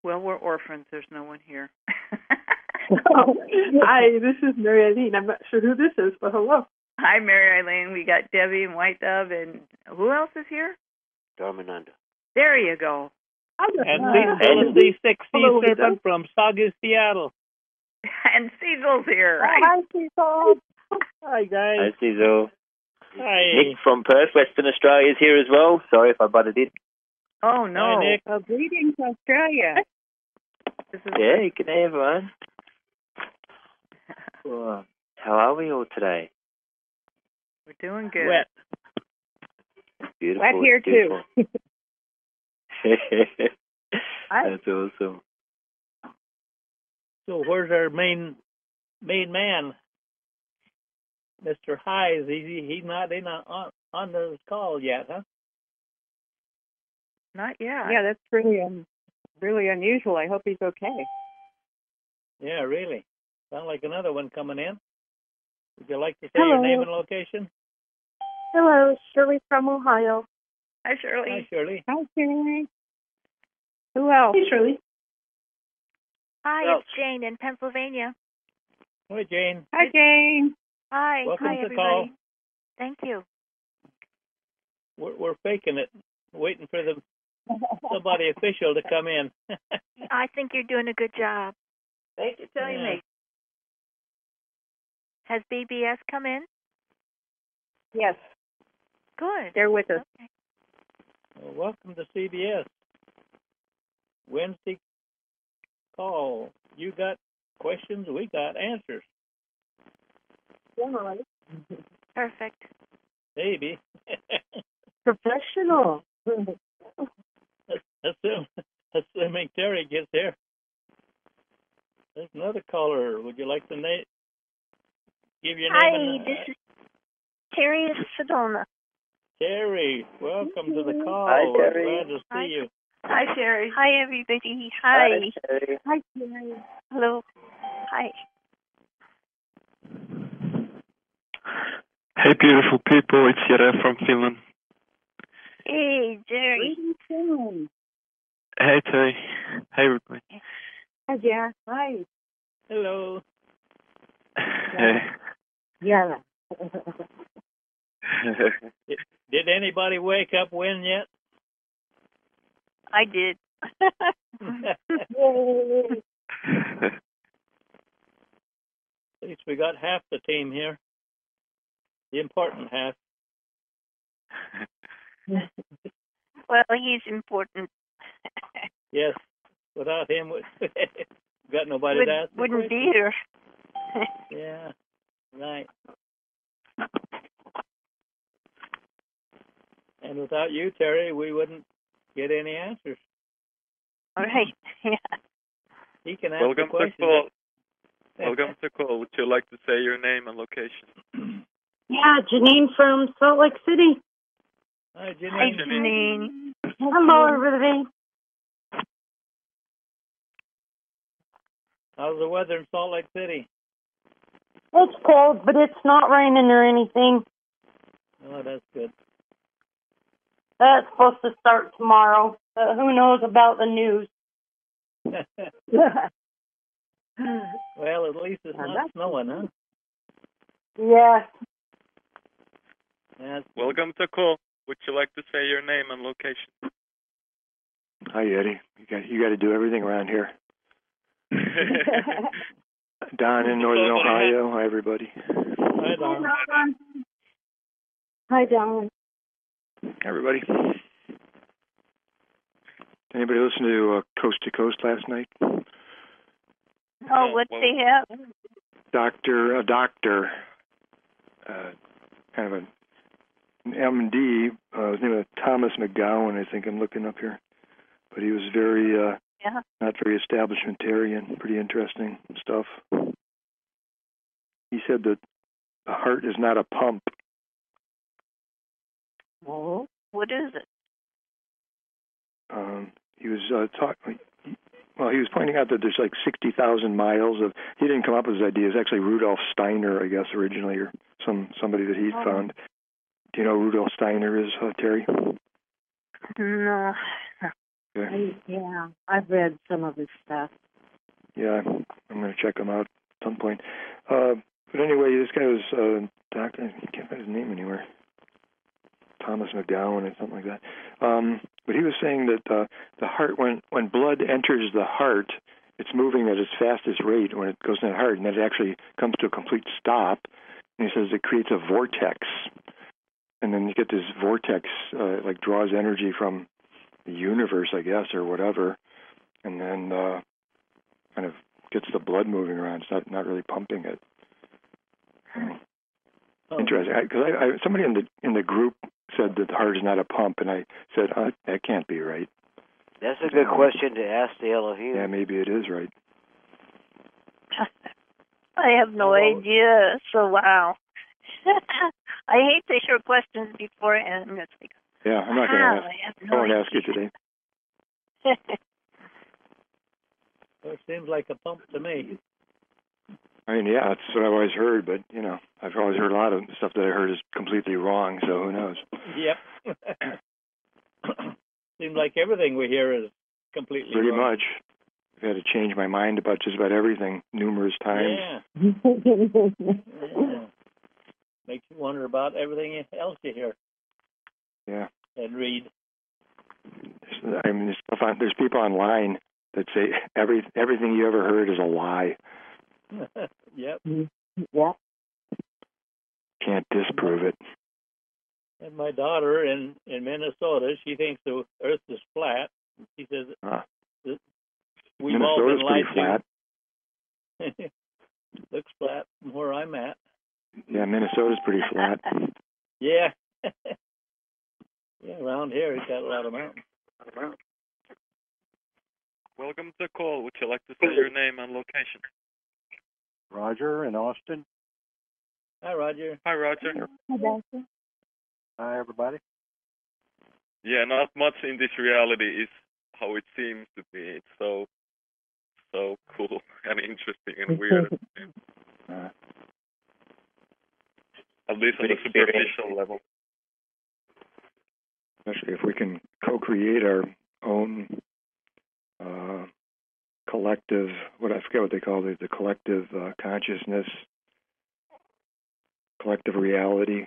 Well, we're orphans. There's no one here. Hi, this is Mary Eileen. I'm not sure who this is, but hello. Hi, Mary Eileen. We got Debbie and White Dove, and who else is here? Dharmananda. There you go. And the sexy serpent from Saugus, Seattle. And Cecil's here. Right? Hi, Cecil. Hi, guys. Hi, Cecil. Hi. Nick from Perth, Western Australia is here as well. Sorry if I butted in. Oh, no. Hi, Nick. Greetings, Australia. Yeah, good day, everyone. Well, how are we all today? We're doing good. Wet. Beautiful. Wet here, beautiful. too. That's awesome. So where's our main man, Mr. Highs? He's not in on the call yet, huh? Not yet. Yeah, that's really unusual. I hope he's okay. Yeah, really. Sound like another one coming in. Would you like to say Hello. your name and location? Hello, Shirley from Ohio. Hi, Shirley. Hi, Shirley. Hi, Shirley. Who else? Hey, Shirley. Hi, it's Jane in Pennsylvania. Hi, Jane. Hi, Jane. Hi. Welcome Hi, to the everybody. call. Thank you. We're faking it, waiting for somebody official to come in. I think you're doing a good job. Fake it till you make it. Has BBS come in? Yes, Good. they're with us. Okay. Well, welcome to CBS. Wednesday call. You got questions, we got answers. Perfect. Maybe. Professional. Assuming Terry gets here. There's another caller. Would you like to give your Hi, name? this is Terry Sedona. Terry, welcome to the call. Hi, Terry. Glad to see Hi. you. Hi, Sherry. Hi, everybody. Hi. Terry. Hi, Terry. Hello. Hi. Hey, beautiful people, it's Jere from Finland. Hey, Jerry. Hey, Terry. Hey, everybody. Hi, yeah. Hi. Hello. Hey. Yeah. Did anybody wake up when yet? I did. At least we got half the team here. The important half. Well, he's important. Yes. Without him, we got nobody to ask. Wouldn't be here. Yeah. Right. And without you, Terry, we wouldn't get any answers. All right. Yeah. He can ask Welcome the question. to call. Welcome to call. Would you like to say your name and location? Yeah, Janine from Salt Lake City. Hi, Hi, Janine. Janine. Hello, everybody. How's the weather in Salt Lake City? It's cold, but it's not raining or anything. Oh, that's good. That's supposed to start tomorrow. Who knows about the news? Well, at least it's not snowing, huh? Yeah. Yes. Welcome to call. Would you like to say your name and location? Hi, Eddie. You got to do everything around here. Don in Northern Ohio. Hi, everybody. Hi, Don. Hi, Don. Everybody. Anybody listen to Coast to Coast last night? Oh, what they have? A doctor, kind of an MD, his name was Thomas McGowan, I think I'm looking up here. But he was very, not very establishmentarian, pretty interesting stuff. He said that the heart is not a pump. Oh, what is it? He was talking. Well, he was pointing out that there's like 60,000 miles of. He didn't come up with his idea. It was actually Rudolf Steiner, I guess, originally, or somebody that he found. Do you know who Rudolf Steiner is, Terry? No. Okay. Yeah, I've read some of his stuff. Yeah, I'm going to check him out at some point. But anyway, this guy was doctor. I can't find his name anywhere. Thomas McGowan or something like that. But he was saying that the heart, when blood enters the heart, it's moving at its fastest rate when it goes in the heart, and then it actually comes to a complete stop. And he says it creates a vortex, and then you get this vortex, like draws energy from the universe, I guess, or whatever, and then kind of gets the blood moving around. It's not really pumping it. Interesting. Because somebody in the group said that the heart is not a pump, and I said that can't be right. That's a good question to ask the Elohim. Yeah, maybe it is right. I have no idea. So wow. I hate to hear questions beforehand. It's like, yeah, I'm not going to ask. I won't ask you today. Well, it seems like a pump to me. I mean, yeah, that's what I've always heard, but, I've always heard a lot of stuff that I heard is completely wrong, so who knows? Yep. Seems like everything we hear is completely Pretty wrong. much. I've had to change my mind about just about everything numerous times. Yeah. Yeah. Makes you wonder about everything else you hear. Yeah. And read. I mean, there's people online that say everything you ever heard is a lie. Yep. Yeah. Can't disprove it. And my daughter in Minnesota, she thinks the Earth is flat. She says we've all been lied pretty flat. Looks flat from where I'm at. Yeah, Minnesota's pretty flat. Yeah. Yeah, around here it's got a lot of mountains. Welcome to the call. Would you like to say your name and location? Roger in Austin. Hi, Roger. Hi, Roger. Hi, everybody. Yeah, not much in this reality is how it seems to be. It's so cool and interesting and weird. At least on a superficial level. Especially if we can co-create our own collective, I forget what they call it, the collective consciousness, collective reality.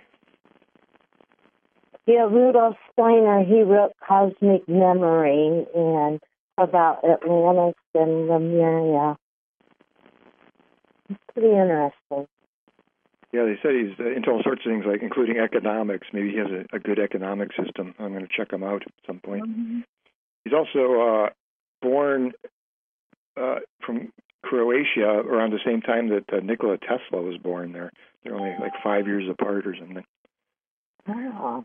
Yeah, Rudolf Steiner, he wrote Cosmic Memory and about Atlantis and Lemuria. It's pretty interesting. Yeah, they said he's into all sorts of things, like including economics. Maybe he has a good economic system. I'm going to check him out at some point. Mm-hmm. He's also born from Croatia around the same time that Nikola Tesla was born there. They're only like 5 years apart or something. Wow.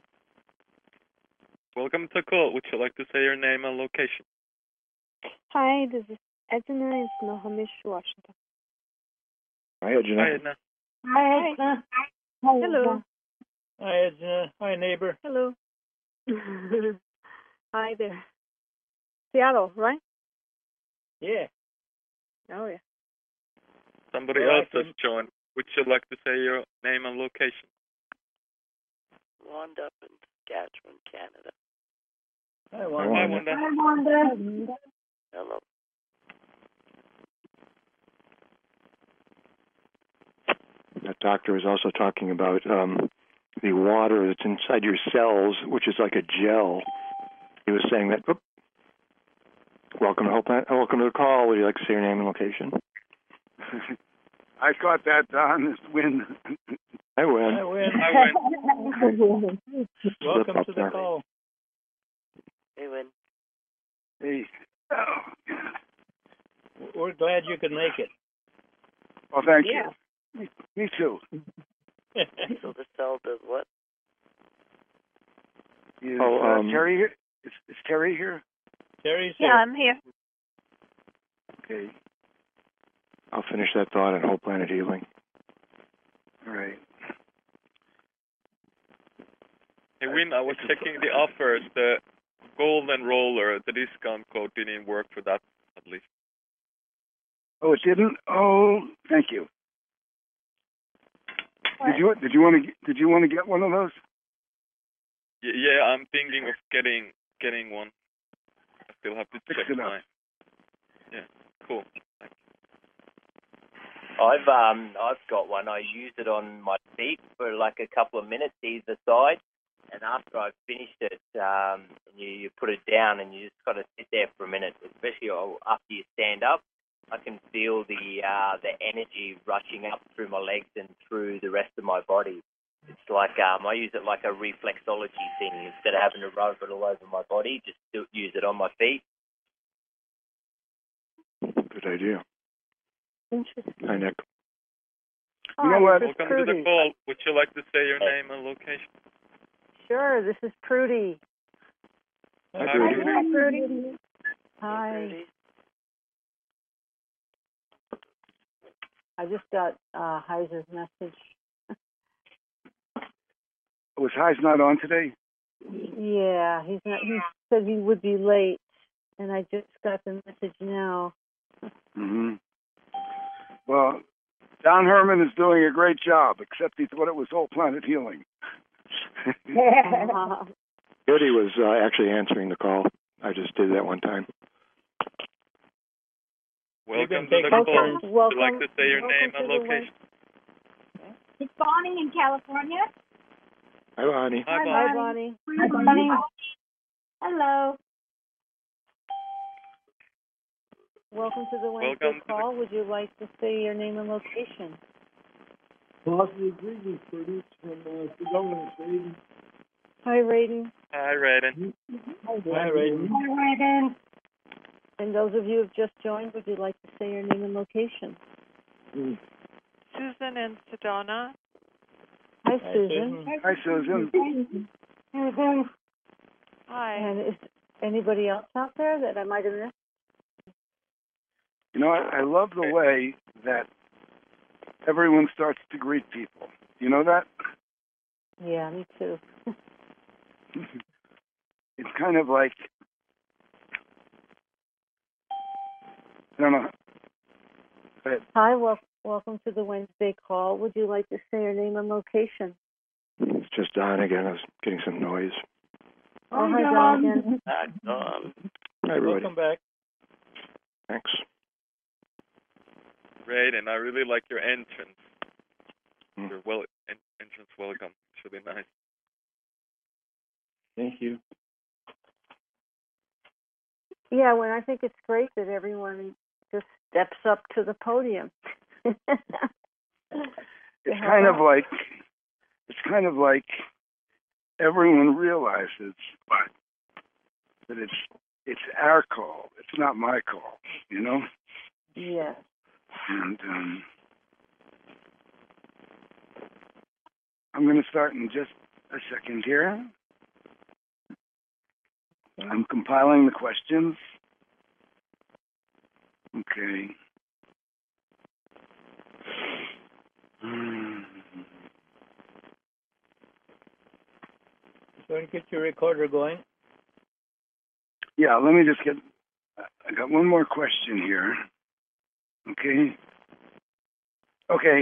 Welcome to the call. Would you like to say your name and location? Hi, this is Edna in Snohomish, Washington. Hi, Edna. Hi, Edna. Hi, Edna. Hello. Hi, Edna. Hi, neighbor. Hello. Hi there. Seattle, right? Yeah. Oh, yeah. Somebody else has joined. Would you like to say your name and location? Wanda up in Saskatchewan, Canada. Hi, Wanda. Hi, Wanda. Hi, Wanda. Hello. That doctor was also talking about the water that's inside your cells, which is like a gel. He was saying that. Welcome to the call. Would you like to say your name and location? I got that on this win. I win. Hi, Win. Hi, Win. Welcome to the call. Hey, Win. Hey. Oh. We're glad you could make it. Well, thank you. Me too. So the cell does what? Is Terry here? Is Terry here? Terry's here. Yeah, I'm here. Okay. I'll finish that thought on Whole Planet Healing. All right. Hey, Win, I was checking the offers. The Golden Roller, the discount code didn't work for that, at least. Oh, it didn't? Oh, thank you. Did you want to get one of those? Yeah, I'm thinking of getting one. still have to Fix check it up. mine. Yeah, cool. I've got one. I use it on my feet for like a couple of minutes either side, and after I've finished it, you put it down and you just got to sit there for a minute, especially after you stand up. I can feel the energy rushing up through my legs and through the rest of my body. It's like I use it like a reflexology thing. Instead of having to rub it all over my body, just use it on my feet. Good idea. Interesting. Hi, Nick. You know what? This is Welcome to the Prudy. call. Would you like to say your name and location? Sure, this is Prudy. Hi, Hi, Prudy. Hi, Prudy. Hi. I just got Heiser's message. Was Heise not on today? Yeah, he's not. He said he would be late, and I just got the message now. Mm-hmm. Well, Don Herman is doing a great job, except he thought it was whole planet healing. Eddie was actually answering the call. I just did that one time. Welcome to the call. Welcome. Would you like to say your name and to the location? It's Bonnie in California. Hi, Bonnie. Hi, Hi, Bonnie. Bonnie. Hi, Bonnie. Hello. Welcome to the Wednesday Welcome to call. Would you like to say your name and location? Possibly greetings, Curtis, from Sedona, Sweden. Hi, Raiden. Hi, Raiden. Hi, Raiden. Hi, Raiden. And those of you who have just joined, would you like to say your name and location? Susan in Sedona. Hi, Susan. Hi, Susan. Susan. Hi. And is anybody else out there that I might have missed? You know, I love the way that everyone starts to greet people. You know that? Yeah, me too. It's kind of like, I don't know. Go ahead. Hi, welcome to the Wednesday call. Would you like to say your name and location? It's just Don again. I was getting some noise. Oh, hi, Don again. Hi, Don. Hi, everybody. Welcome back. Thanks. Raiden, I really like your entrance. Your entrance welcome. It's really nice. Thank you. Yeah, well, I think it's great that everyone just steps up to the podium. It's kind of like everyone realizes that it's our call. It's not my call, you know? Yes. And I'm going to start in just a second here. I'm compiling the questions. Okay. So to get your recorder going. Yeah, let me just I got one more question here. Okay. Okay.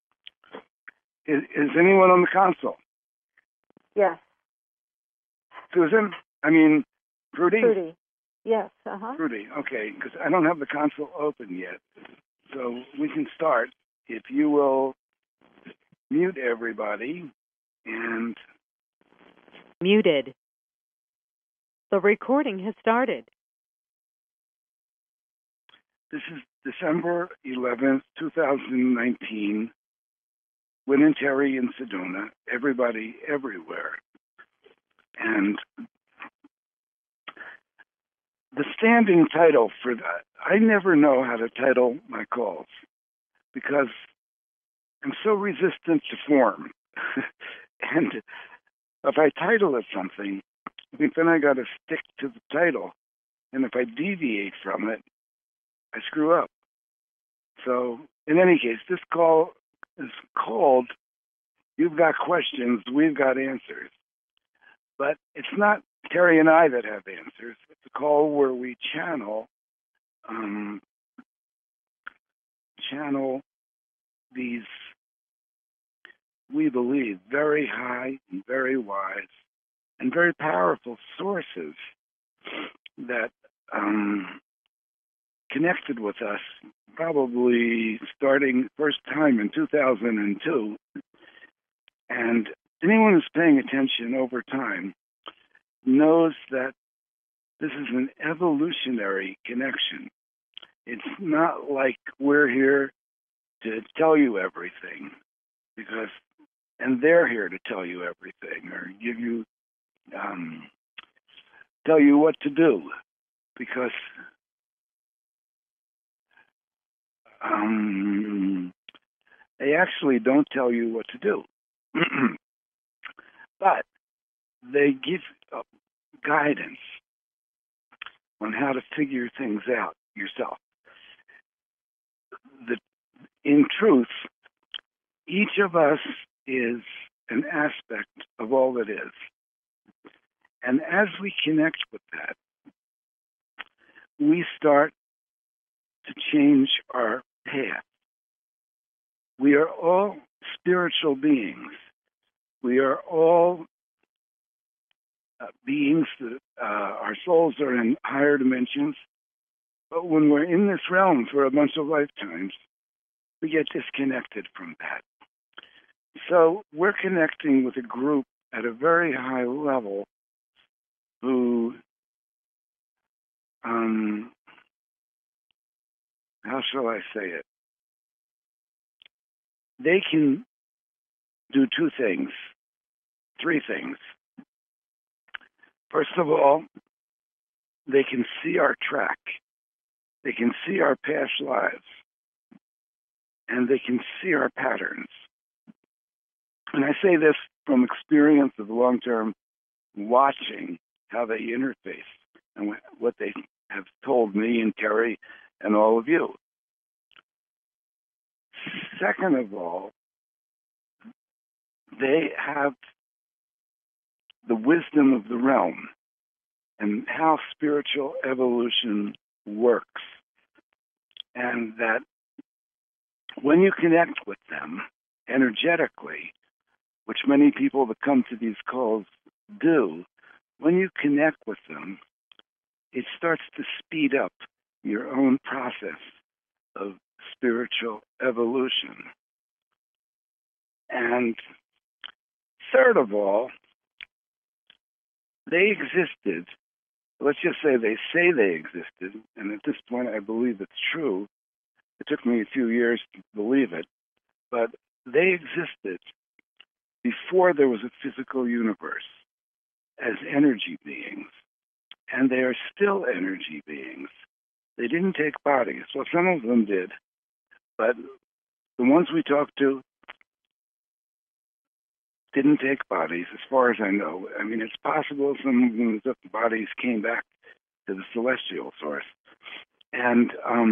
Is anyone on the console? Yes. Susan? I mean, Prudy? Prudy. Yes, uh-huh. Prudy, okay, because I don't have the console open yet. So we can start. If you will mute everybody and... Muted. The recording has started. This is December 11th, 2019. Wynn and Terry in Sedona. Everybody, everywhere. And the standing title for that, I never know how to title my calls because I'm so resistant to form. And if I title it something, then I got to stick to the title. And if I deviate from it, I screw up. So, in any case, this call is called You've Got Questions, We've Got Answers. But it's not Terry and I that have answers. It's a call where we channel these, we believe, very high and very wise and very powerful sources that connected with us probably starting first time in 2002. And anyone who's paying attention over time knows that this is an evolutionary connection. It's not like we're here to tell you everything, and they're here to tell you everything or give you, tell you what to do, because they actually don't tell you what to do. But they give guidance on how to figure things out yourself. In truth, each of us is an aspect of all that is. And as we connect with that, we start to change our path. We are all spiritual beings. We are all beings that our souls are in higher dimensions. But when we're in this realm for a bunch of lifetimes, we get disconnected from that. So we're connecting with a group at a very high level who, how shall I say it? They can do three things. First of all, they can see our track. They can see our past lives. And they can see our patterns. And I say this from experience of long-term watching how they interface and what they have told me and Terry and all of you. Second of all, they have the wisdom of the realm and how spiritual evolution works. And that when you connect with them energetically, which many people that come to these calls do, when you connect with them, it starts to speed up your own process of spiritual evolution. And third of all, they existed. Let's just say they existed, and at this point I believe it's true. It took me a few years to believe it, but they existed before there was a physical universe as energy beings, and they are still energy beings. They didn't take bodies. Well, some of them did, but the ones we talked to didn't take bodies, as far as I know. I mean, it's possible some of them took bodies, came back to the celestial source, and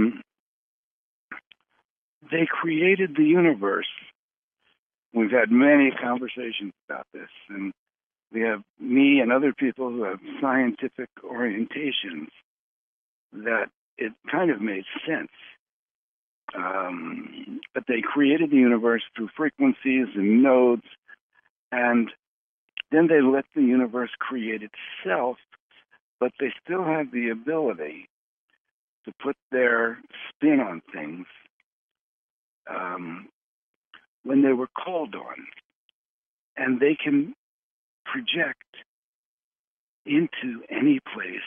they created the universe. We've had many conversations about this, and we have me and other people who have scientific orientations that it kind of made sense. But they created the universe through frequencies and nodes, and then they let the universe create itself, but they still have the ability to put their spin on things when they were called on. And they can project into any place.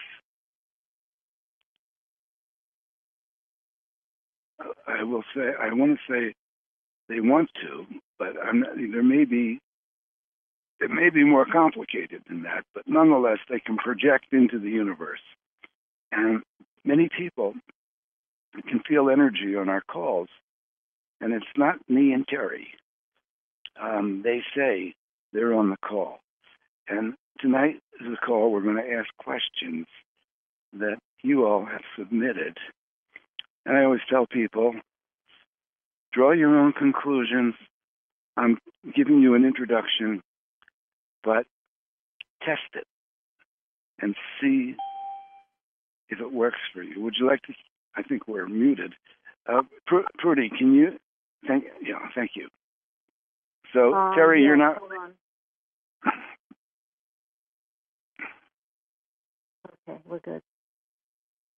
I want to say they want to, but it may be more complicated than that, but nonetheless, they can project into the universe. And many people can feel energy on our calls, and it's not me and Terry. They say they're on the call. And tonight is a call we're going to ask questions that you all have submitted. And I always tell people, draw your own conclusions. I'm giving you an introduction, but test it and see if it works for you. Would you like to? I think we're muted. Prudy, can you? Thank you. So, Terry, you're not. Hold on. Okay, we're good.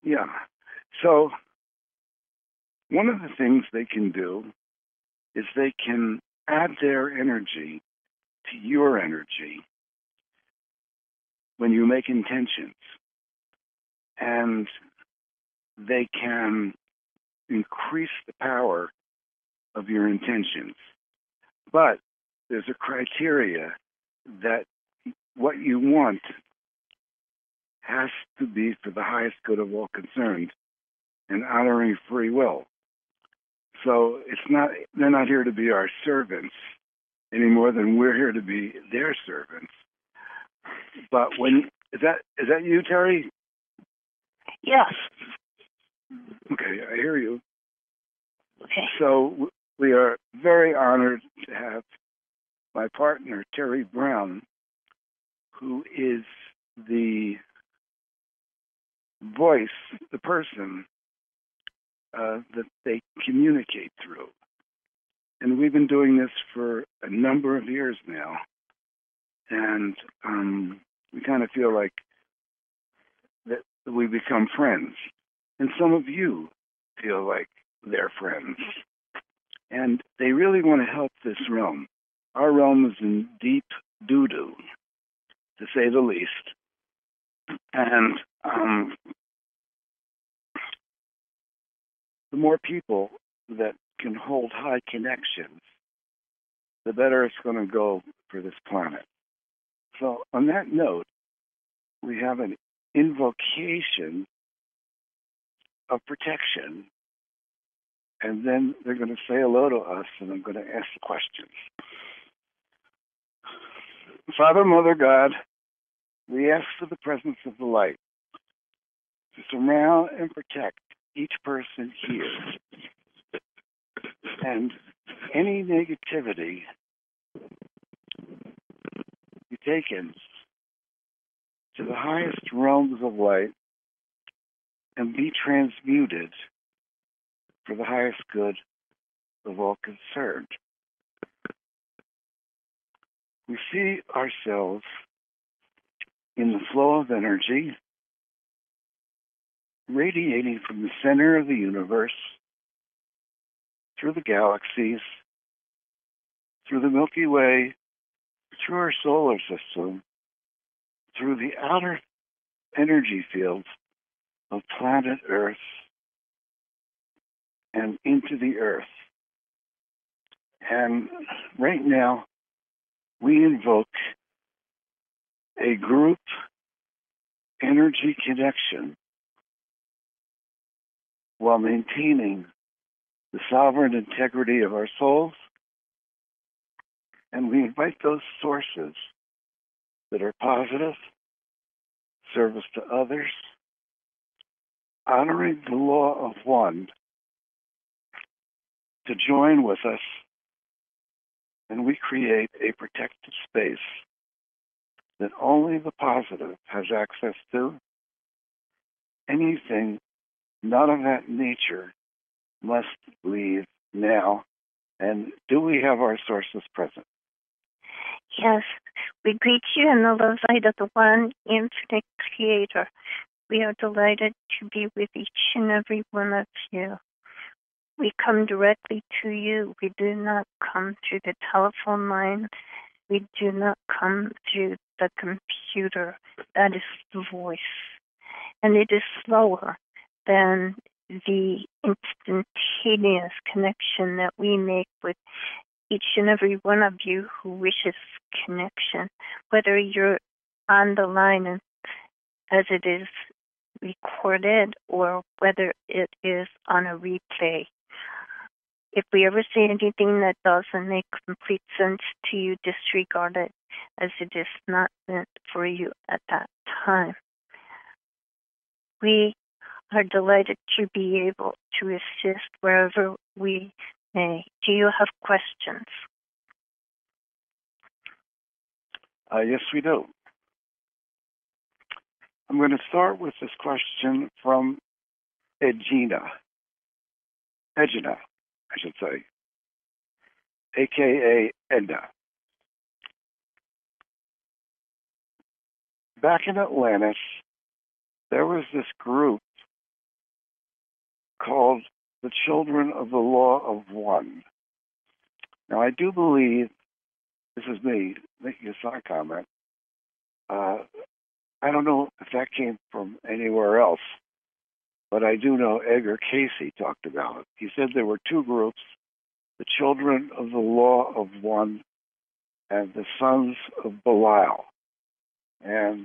Yeah. So one of the things they can do is they can add their energy to your energy when you make intentions. And they can increase the power of your intentions. But there's a criteria that what you want has to be for the highest good of all concerned and honoring free will. So they're not here to be our servants any more than we're here to be their servants. But is that you, Terry? Yes. Okay, I hear you. Okay. So we are very honored to have my partner, Terry Brown, who is the voice, the person that they communicate through. And we've been doing this for a number of years now. And we kind of feel like that we become friends. And some of you feel like they're friends. And they really want to help this realm. Our realm is in deep doo-doo, to say the least. And the more people that can hold high connections, the better it's going to go for this planet. So on that note, we have an invocation of protection, and then they're going to say hello to us, and I'm going to ask the questions. Father, Mother, God, we ask for the presence of the light to surround and protect each person here. And any negativity be taken to the highest realms of light and be transmuted for the highest good of all concerned. We see ourselves in the flow of energy radiating from the center of the universe, through the galaxies, through the Milky Way, through our solar system, through the outer energy fields of planet Earth, and into the Earth. And right now, we invoke a group energy connection while maintaining the sovereign integrity of our souls. And we invite those sources that are positive, service to others, honoring the law of one, to join with us, and we create a protected space that only the positive has access to. Anything not of that nature must leave now. And do we have our sources present? Yes, we greet you in the love light of the one infinite creator. We are delighted to be with each and every one of you. We come directly to you. We do not come through the telephone line. We do not come through the computer. That is the voice. And it is slower than the instantaneous connection that we make with each and every one of you who wishes connection, whether you're on the line and as it is recorded or whether it is on a replay. If we ever say anything that doesn't make complete sense to you, disregard it, as it is not meant for you at that time. We are delighted to be able to assist wherever we may. Do you have questions? Yes, we do. I'm going to start with this question from Edgina, I should say, a.k.a. Edna. Back in Atlantis, there was this group called The Children of the Law of One. Now, I do believe, this is me making a side comment, I don't know if that came from anywhere else, but I do know Edgar Casey talked about it. He said there were two groups, the Children of the Law of One and the Sons of Belial. And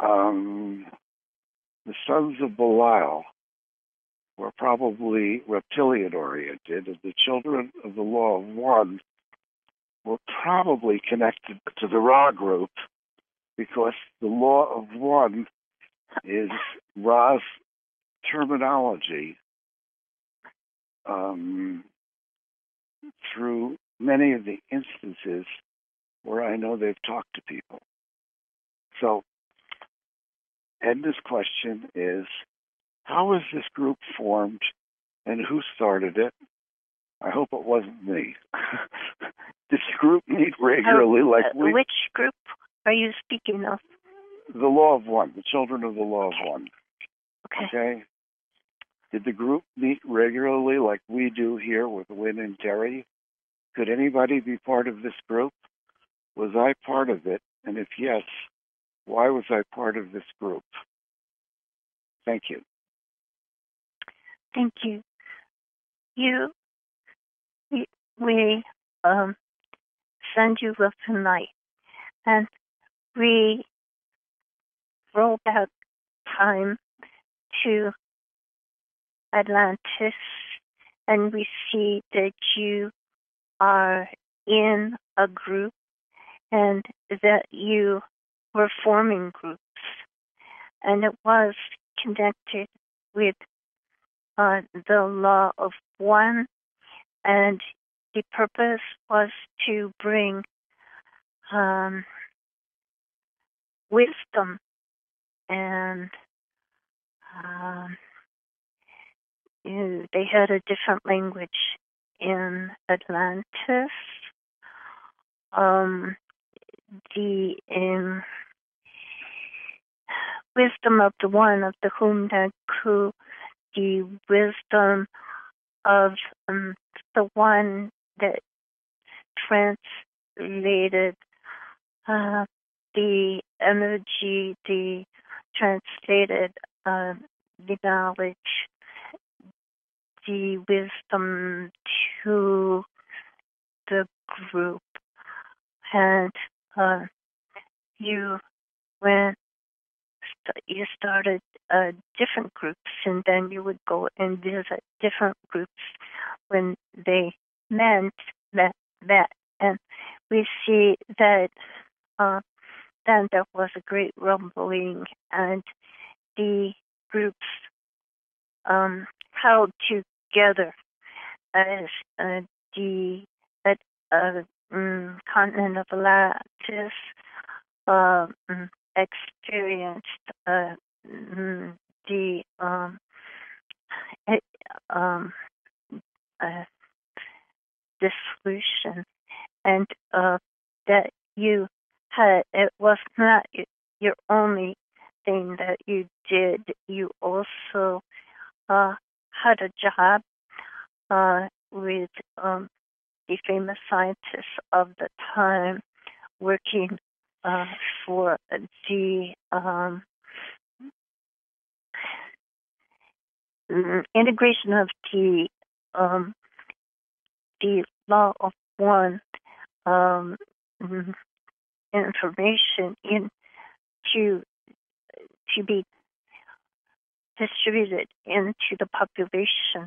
the Sons of Belial were probably reptilian-oriented, and the Children of the Law of One were probably connected to the Ra group, because the Law of One is Ra's terminology through many of the instances where I know they've talked to people. So, Edna's question is, how was this group formed and who started it? I hope it wasn't me. This group meet regularly like we... Which group are you speaking of? The Law of One, the Children of the Law of One. Okay. Did the group meet regularly like we do here with Wynn and Terry? Could anybody be part of this group? Was I part of it? And if yes, why was I part of this group? Thank you. Thank you. We send you love tonight, and we roll back time to Atlantis, and we see that you are in a group and that you were forming groups, and it was connected with the Law of One, and the purpose was to bring wisdom and they had a different language in Atlantis. The wisdom of the One, of the Humdaku, the wisdom of the One that translated the energy, the translated the knowledge, the wisdom to the group. And you started different groups, and then you would go and visit different groups when they met, and we see that then there was a great rumbling, and the groups held together as the continent of Atlantis experienced the dissolution, and that you had, it was not your only thing that you did. You also had a job with the famous scientists of the time, working for the integration of the Law of One information to be distributed into the population.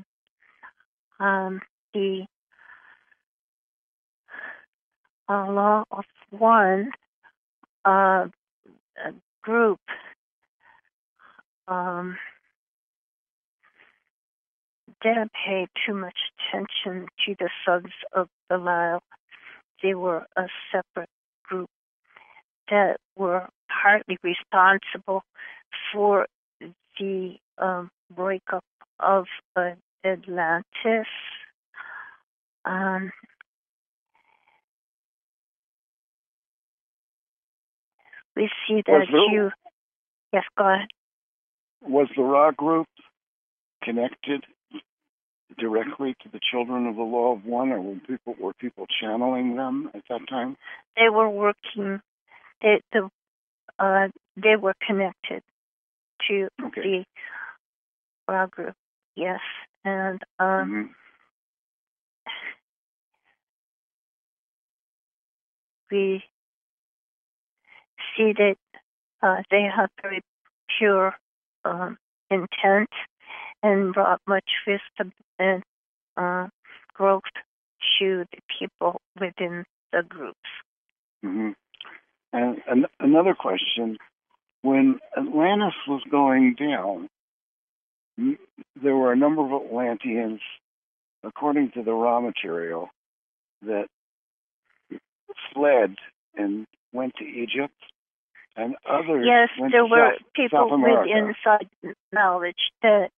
The Law of One group didn't pay too much attention to the Sons of Belial. They were a separate group that were partly responsible for the breakup of Atlantis. We see that you... Yes, go ahead. Was the Ra group connected directly to the children of the Law of One, or were people channeling them at that time? They were working. They were connected to the Ra group. Yes, and we see that they have very pure intent and brought much wisdom and growth to the people within the groups. Mm-hmm. And another question: when Atlantis was going down, there were a number of Atlanteans, according to the raw material, that fled and went to Egypt, and others went there to were South people with America. inside knowledge that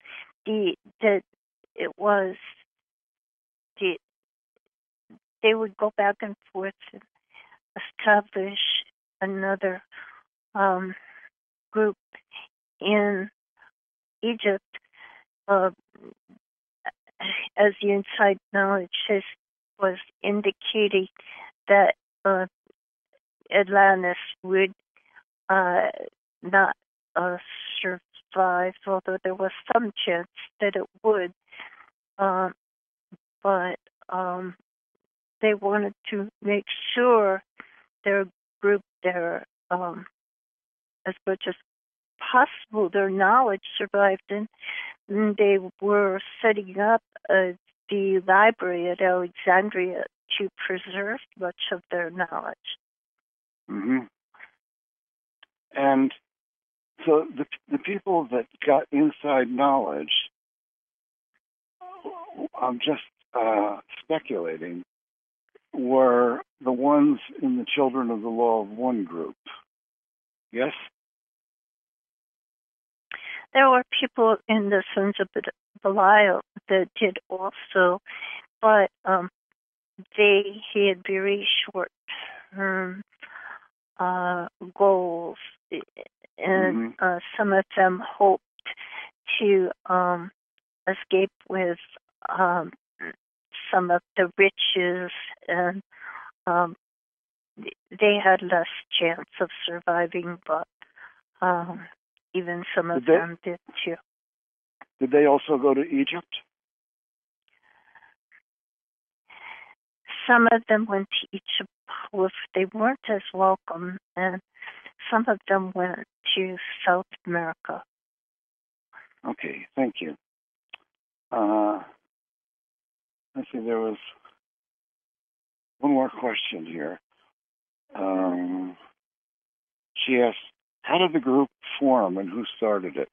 they would go back and forth and establish another group in Egypt, as the inside knowledge was indicating that Atlantis would not survive, although there was some chance that it would. But they wanted to make sure their group, as much as possible, their knowledge survived, and they were setting up the library at Alexandria to preserve much of their knowledge. Mm-hmm. And so the people that got inside knowledge, I'm just speculating, were the ones in the Children of the Law of One group. Yes? There were people in the Sons of Belial that did also, but they had very short-term goals, and some of them hoped to escape with some of the riches, and they had less chance of surviving, but even some of them did too. Did they also go to Egypt? Some of them went to Egypt. They weren't as welcome, and some of them went to South America. Okay, thank you. Let's see, there was one more question here. She asked, how did the group form and who started it?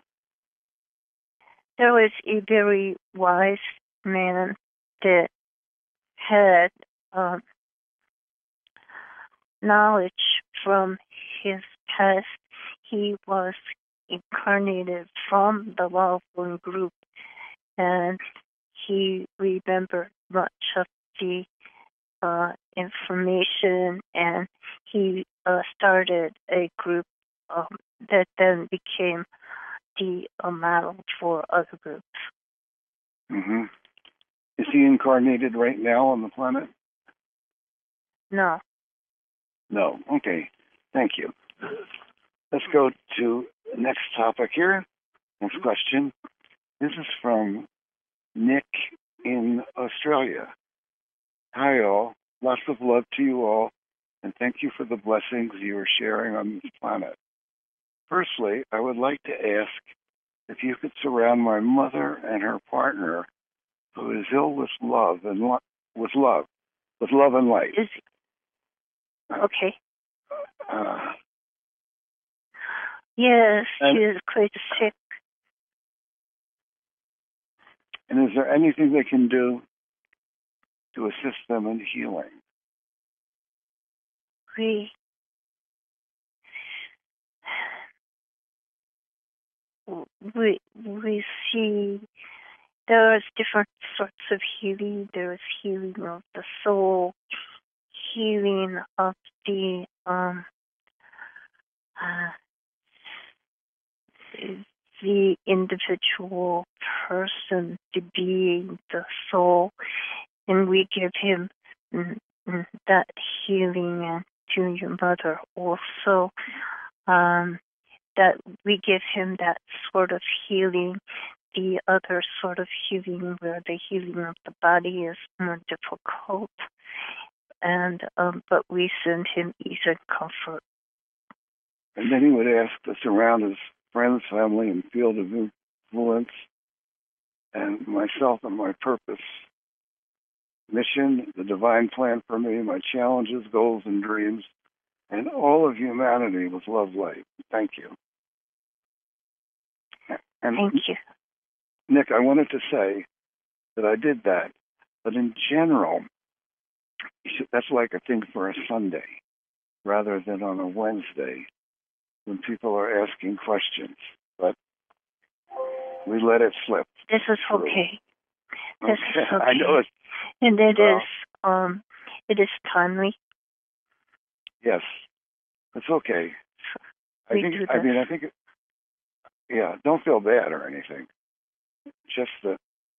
There was a very wise man that had knowledge from his past. He was incarnated from the Law of One group, and he remembered much of the information, and he started a group that then became the model for other groups. Mm-hmm. Is he incarnated right now on the planet? No. No. Okay. Thank you. Let's go to the next topic here. Next question. This is from Nick in Australia. Hi, all. Lots of love to you all, and thank you for the blessings you are sharing on this planet. Firstly, I would like to ask if you could surround my mother and her partner, who is ill with love and light. Okay. Yes, she is quite sick. And is there anything they can do to assist them in healing? We see there's different sorts of healing. There's healing of the soul, healing of the the individual person, the being, the soul, and we give him that healing, and to your mother also, that we give him that sort of healing. The other sort of healing, where the healing of the body is more difficult, and but we send him ease and comfort. And then he would ask to surround his friends, family, and field of influence, and myself and my purpose, mission, the divine plan for me, my challenges, goals, and dreams, and all of humanity with love, light. Thank you. And thank you. Nick, I wanted to say that I did that, but in general, that's like a thing for a Sunday rather than on a Wednesday when people are asking questions. But we let it slip. This is okay. This is okay. I know it's, and it is timely. Yes, it's okay. Yeah, don't feel bad or anything. Just that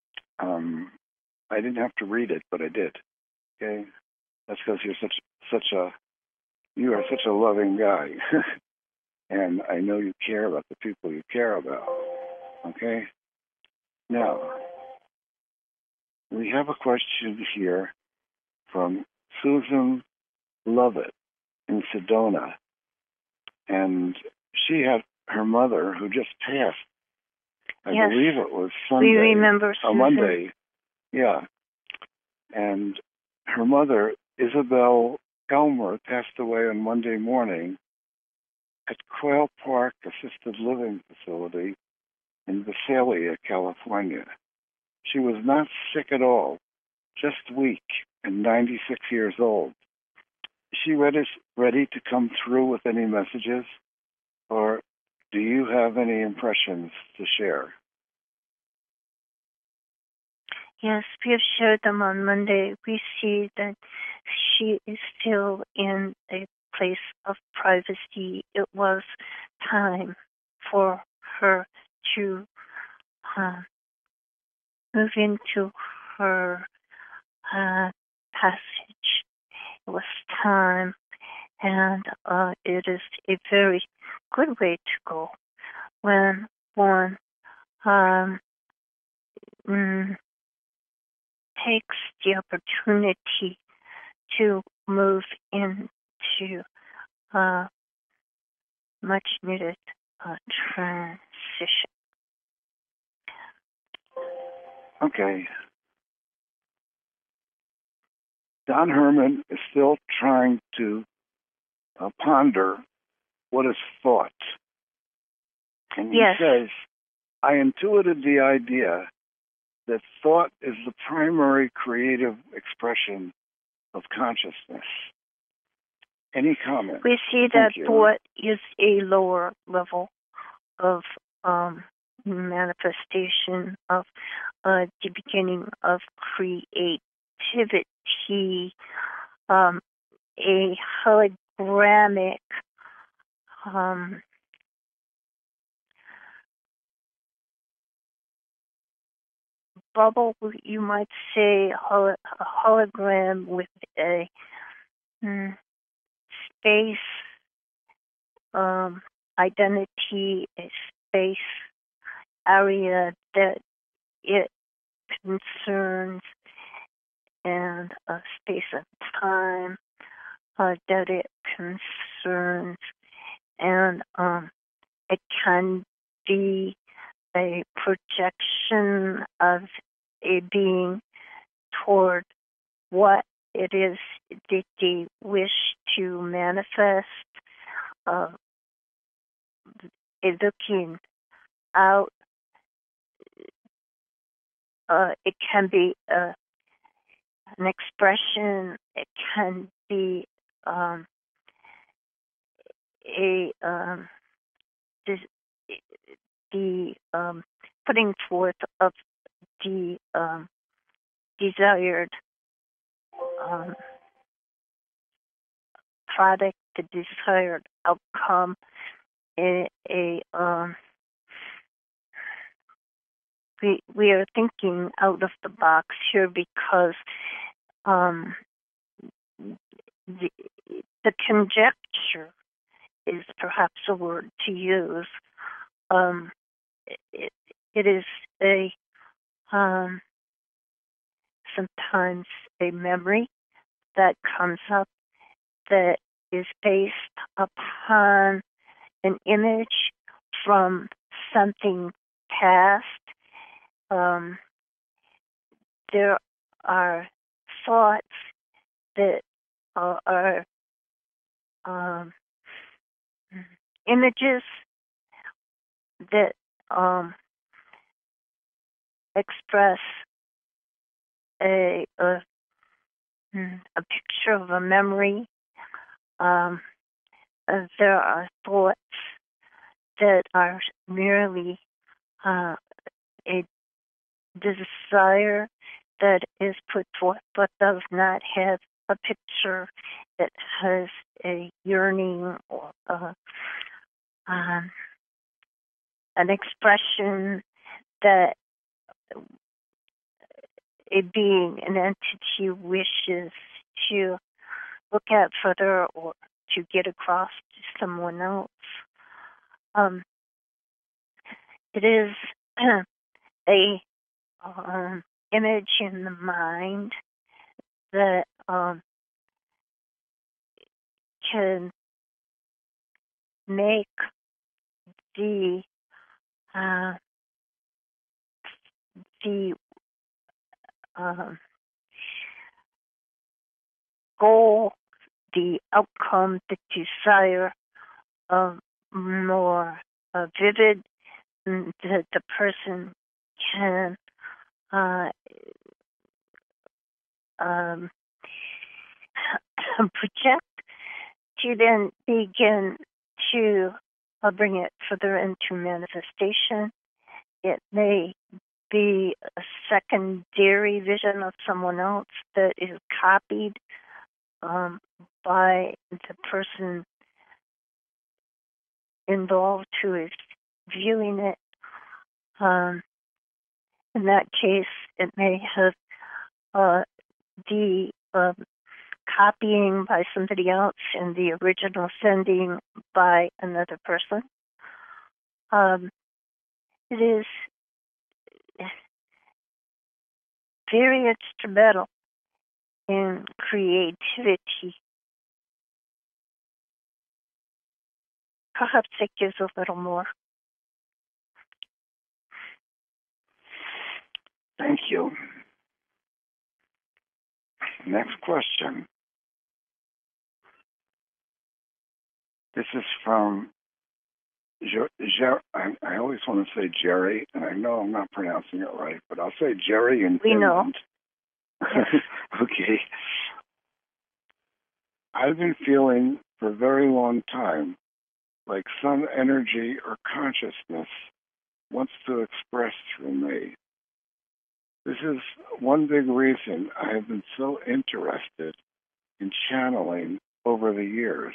I didn't have to read it, but I did. Okay, that's because you are such a loving guy, and I know you care about the people you care about. Okay. Now we have a question here from Susan Lovett in Sedona, and she had her mother who just passed. I yes. believe it was Sunday. We remember Susan. Monday. Yeah. And her mother, Isabel Elmer, passed away on Monday morning at Quail Park Assisted Living Facility in Visalia, California. She was not sick at all, just weak and 96 years old. Is she ready to come through with any messages, or do you have any impressions to share? Yes, we have shared them on Monday. We see that she is still in a place of privacy. It was time for her to move into her passage. It was time, and it is a very good way to go when one takes the opportunity to move into much needed transition. Okay. Don Herman is still trying to ponder what is thought. And he says, I intuited the idea that thought is the primary creative expression of consciousness. Any comment? We see that thought is a lower level of manifestation of the beginning of creativity, a hologramic bubble, you might say, a hologram with a space identity, a space area that it concerns, and a space and time that it concerns, and it can be a projection of a being toward what it is that they wish to manifest, looking out. It can be an expression. It can be the putting forth of the desired product, the desired outcome, a we are thinking out of the box here because the conjecture is perhaps a word to use. It is a sometimes a memory that comes up that is based upon an image from something past. There are thoughts that are images that express a picture of a memory. There are thoughts that are merely a desire that is put forth but does not have a picture. It has a yearning or an expression that a being, an entity wishes to look at further or to get across to someone else. It is a image in the mind that can make the goal, the outcome, the desire more vivid. The person can project to then begin to bring it further into manifestation. It may be a secondary vision of someone else that is copied by the person involved who is viewing it. In that case, it may have the copying by somebody else and the original sending by another person. It is very instrumental in creativity. Perhaps it gives a little more. Thank you. Next question. This is from I always want to say Jerry, and I know I'm not pronouncing it right, but I'll say Jerry in Finland. Okay. I've been feeling for a very long time like some energy or consciousness wants to express through me. This is one big reason I have been so interested in channeling over the years.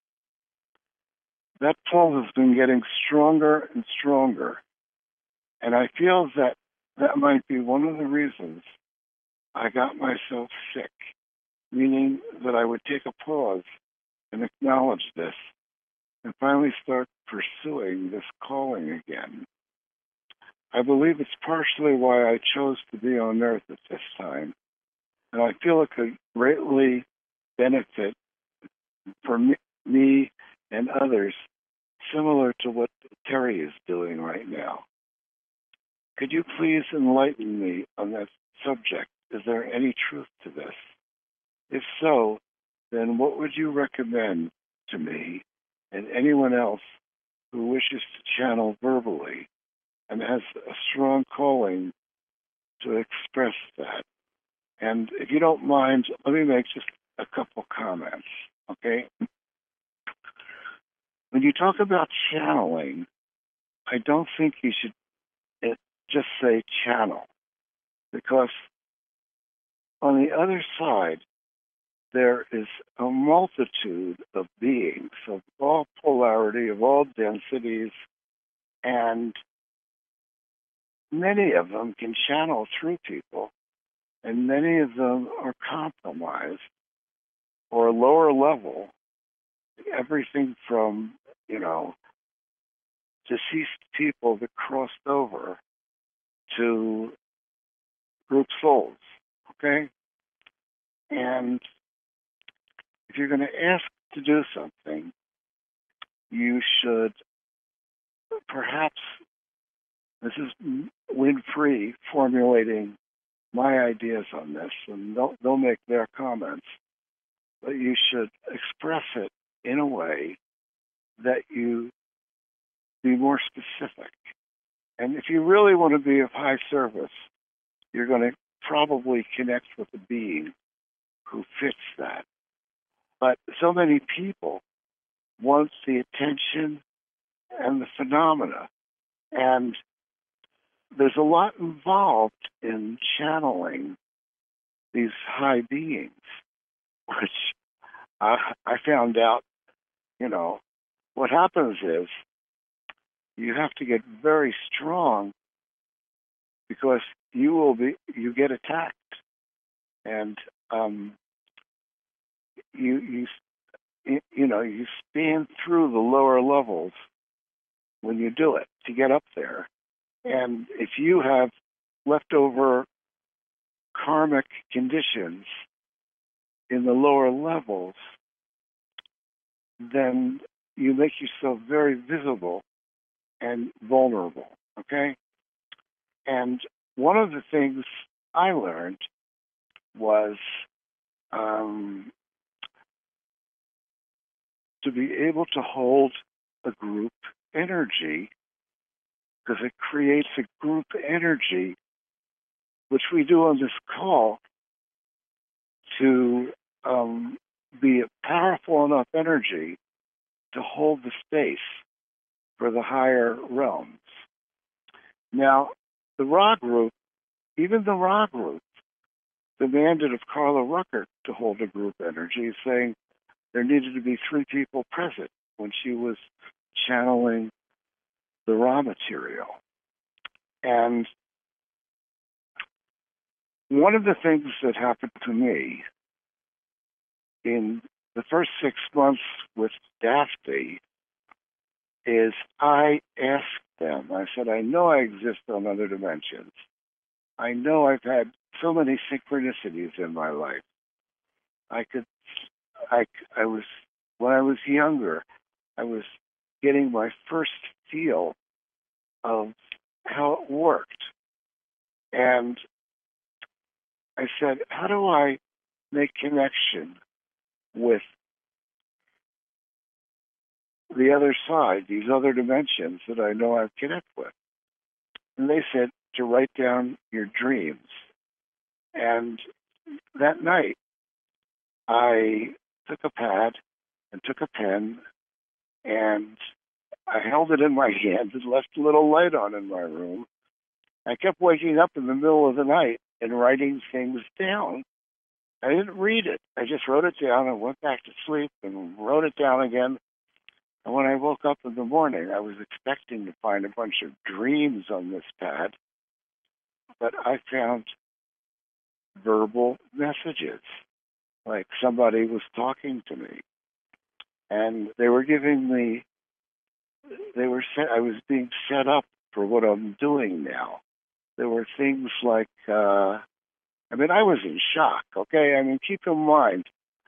That pull has been getting stronger and stronger, and I feel that that might be one of the reasons I got myself sick, meaning that I would take a pause and acknowledge this and finally start pursuing this calling again. I believe it's partially why I chose to be on Earth at this time, and I feel it could greatly benefit for me and others, similar to what Terry is doing right now. Could you please enlighten me on that subject? Is there any truth to this? If so, then what would you recommend to me and anyone else who wishes to channel verbally and has a strong calling to express that? And if you don't mind, let me make just a couple comments, okay? When you talk about channeling, I don't think you should just say channel, because on the other side, there is a multitude of beings of all polarity, of all densities, and many of them can channel through people, and many of them are compromised or lower level. Everything from, deceased people that crossed over to group souls, okay? And if you're going to ask to do something, you should perhaps, this is Winfrey formulating my ideas on this, and they'll make their comments, but you should express it in a way that you be more specific. And if you really want to be of high service, you're going to probably connect with a being who fits that. But so many people want the attention and the phenomena. And there's a lot involved in channeling these high beings, which I found out, what happens is you have to get very strong because you get attacked. And you stand through the lower levels when you do it to get up there. And if you have leftover karmic conditions in the lower levels, then you make yourself very visible and vulnerable, okay? And one of the things I learned was to be able to hold a group energy, because it creates a group energy, which we do on this call, to be a powerful enough energy to hold the space for the higher realms. Now, the Ra group, even the Ra group, demanded of Carla Rucker to hold a group energy, saying there needed to be 3 people present when she was channeling the Ra material. And one of the things that happened to me in the first 6 months with Daphne is I asked them, I said, I know I exist on other dimensions. I know I've had so many synchronicities in my life. When I was younger, I was getting my first feel of how it worked. And I said, how do I make connection with the other side, these other dimensions that I know I've connected with? And they said to write down your dreams. And that night, I took a pad and took a pen, and I held it in my hand and left a little light on in my room. I kept waking up in the middle of the night and writing things down. I didn't read it. I just wrote it down and went back to sleep and wrote it down again. And when I woke up in the morning, I was expecting to find a bunch of dreams on this pad, but I found verbal messages, like somebody was talking to me. And they were giving me, I was being set up for what I'm doing now. There were things like, I was in shock, okay? Keep in mind,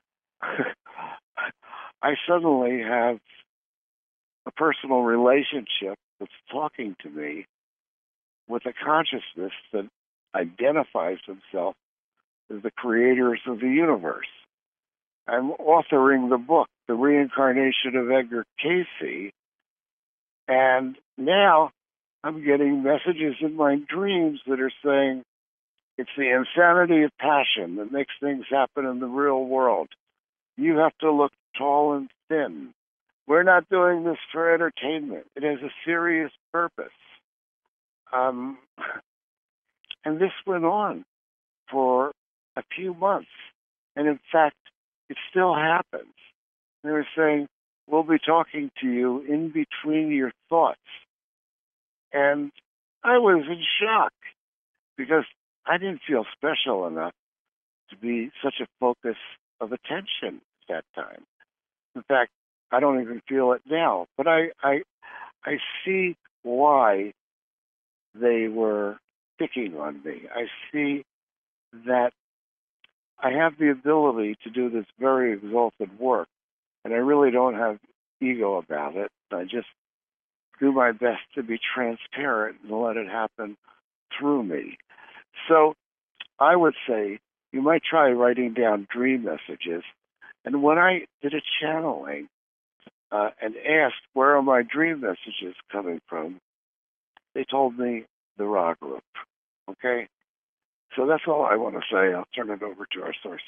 I suddenly have a personal relationship that's talking to me with a consciousness that identifies himself as the creators of the universe. I'm authoring the book, The Reincarnation of Edgar Cayce, and now I'm getting messages in my dreams that are saying it's the insanity of passion that makes things happen in the real world. You have to look tall and thin. We're not doing this for entertainment. It has a serious purpose. And this went on for a few months. And in fact, it still happens. They were saying, we'll be talking to you in between your thoughts. And I was in shock because I didn't feel special enough to be such a focus of attention at that time. In fact, I don't even feel it now. But I see why they were picking on me. I see that I have the ability to do this very exalted work, and I really don't have ego about it. I just do my best to be transparent and let it happen through me. So I would say you might try writing down dream messages. And when I did a channeling and asked, where are my dream messages coming from? They told me the Ra group. Okay? So that's all I want to say. I'll turn it over to our sources.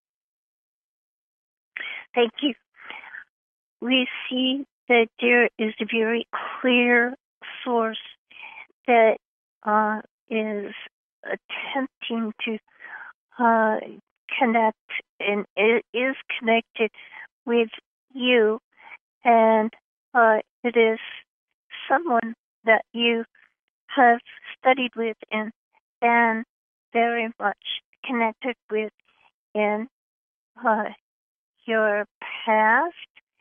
Thank you. We see that there is a very clear source that is attempting to connect, and it is connected with you, and it is someone that you have studied with and been very much connected with in your past.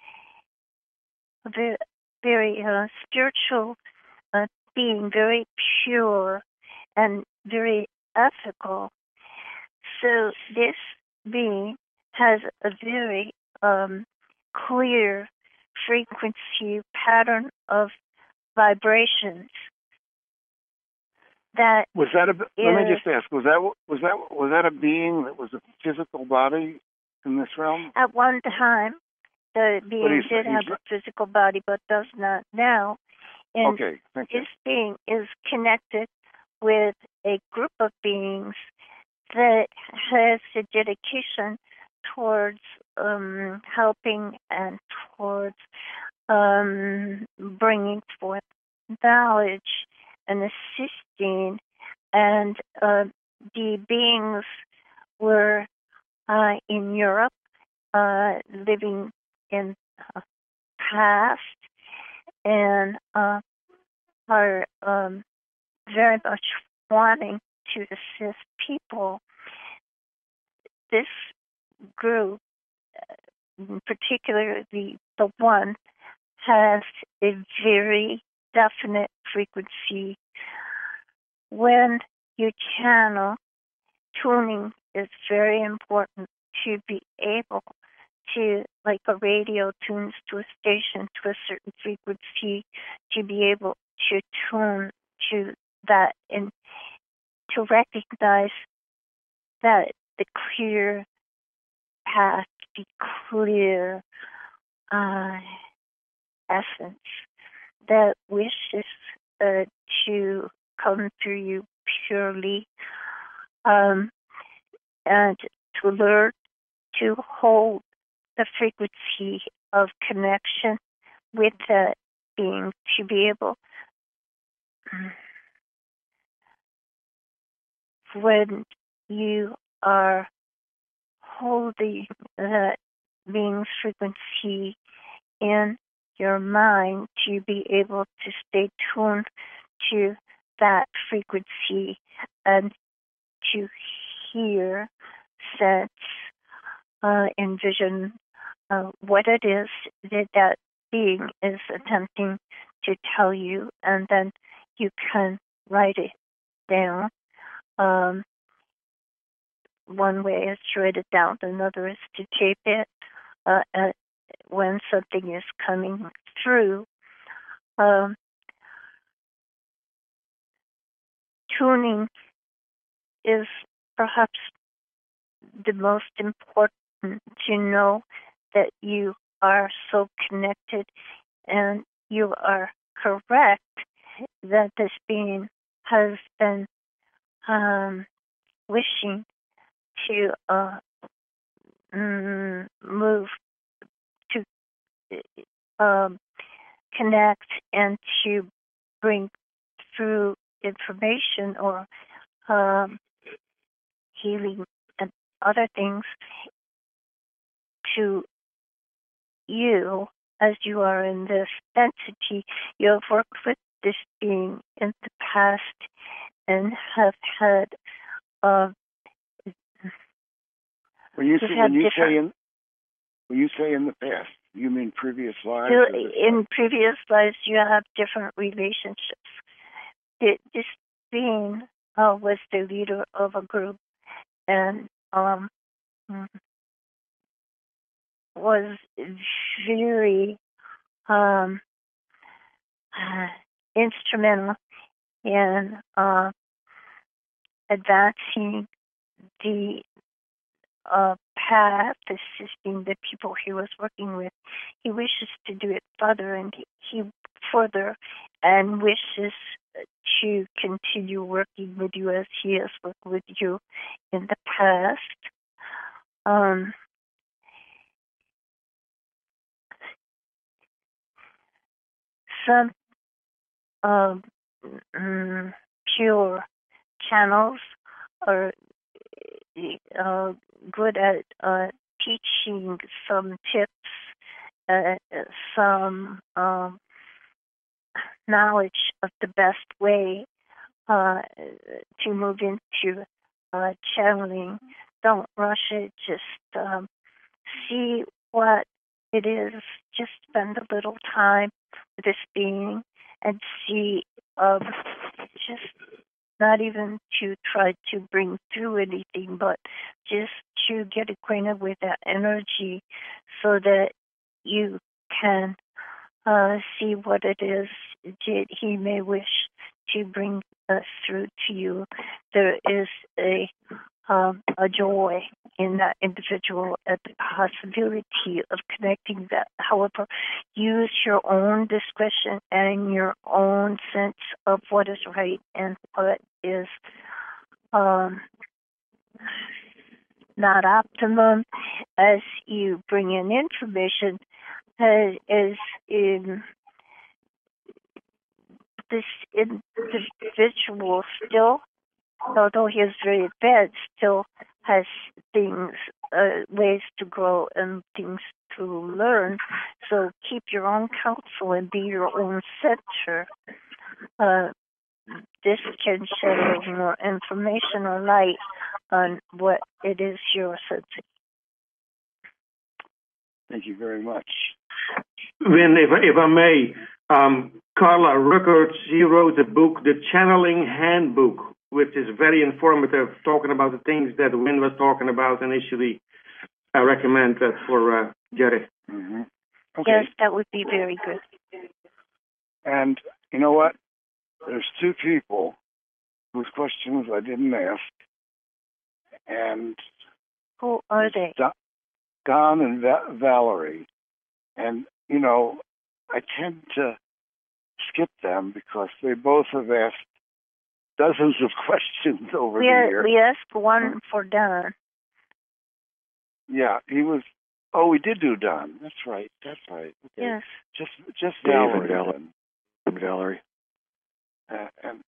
Very spiritual being, very pure and very ethical. So this being has a very clear frequency pattern of vibrations. That was that let me just ask, was that a being that was a physical body in this realm? At one time, the being did have a physical body, but does not now. And okay, thank you. This being is connected with a group of beings that has a dedication towards helping and towards bringing forth knowledge and assisting. And the beings were in Europe, living in the past, and are very much wanting to assist people. This group, in particular the one, has a very definite frequency. When you channel, tuning is very important to be able to, like a radio tunes to a station to a certain frequency, to be able to tune to that and to recognize that the clear path, the clear essence that wishes to come through you purely, and to learn to hold the frequency of connection with that being, to be able, when you are holding that being's frequency in your mind, to be able to stay tuned to that frequency and to hear, sense, envision what it is that being is attempting to tell you, and then you can write it down. One way is to write it down, another is to tape it when something is coming through. Tuning is perhaps the most important, to know that you are so connected, and you are correct that this being has been wishing to move to connect and to bring through information or healing and other things to you, as you are in this entity. You have worked with this being in the past and have had When you you've say in the past, you mean previous lives? in previous lives you have different relationships. This being was the leader of a group and was very instrumental in advancing the path, assisting the people he was working with. He wishes to do it further and wishes to continue working with you as he has worked with you in the past. Some pure channels are good at teaching some tips, some knowledge of the best way to move into channeling. Don't rush it. Just see what it is. Just spend a little time with this being and see, just not even to try to bring through anything, but just to get acquainted with that energy so that you can see what it is that he may wish to bring through to you. There is a joy in that individual at the possibility of connecting that. However, use your own discretion and your own sense of what is right and what is not optimum as you bring in information. As in this individual still, although he is very advanced, still has things, ways to grow and things to learn. So keep your own counsel and be your own center. This can shed a little more information or light on what it is you're sensing. Thank you very much. When, if I may, Carla Ruckert, she wrote a book, The Channeling Handbook, which is very informative, talking about the things that Win was talking about initially. I recommend that for Jerry. Mm-hmm. Okay. Yes, that would be very good. And you know what? There's two people whose questions I didn't ask. And who are they? Don and Valerie. And, you know, I tend to skip them because they both have asked dozens of questions over the years. We asked one for Don. Yeah, he was. Oh, we did do Don. That's right. Okay. Yes. Just Dave Valerie. And Valerie. And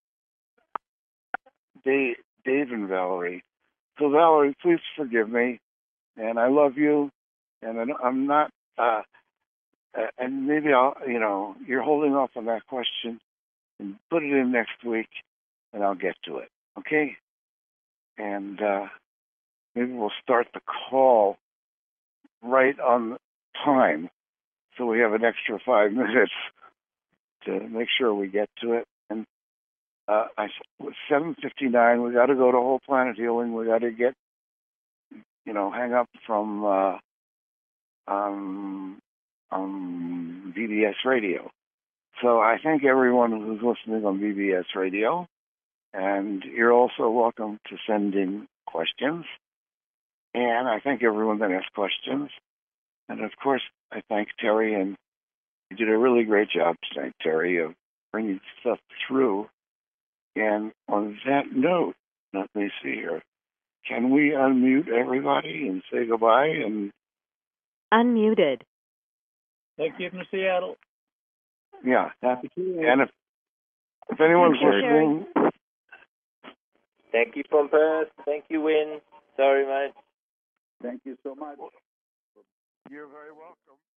Dave and Valerie. So Valerie, please forgive me, and I love you, and I'm not. And maybe I'll. You know, you're holding off on that question, and put it in next week, and I'll get to it. Okay. And maybe we'll start the call right on time, so we have an extra 5 minutes to make sure we get to it. And with 7:59, we got to go to Whole Planet Healing. We got to get, hang up from BBS Radio. So I thank everyone who's listening on BBS Radio, and you're also welcome to send in questions. And I thank everyone that asked questions. And of course, I thank Terry, and you did a really great job tonight, Terry, of bringing stuff through. And on that note, let me see here. Can we unmute everybody and say goodbye? And unmuted. Thank you from Seattle. Yeah. Happy to. And if anyone's listening. Thank you from Perth. Thank you, Win. Sorry, mate. Thank you so much. You're very welcome.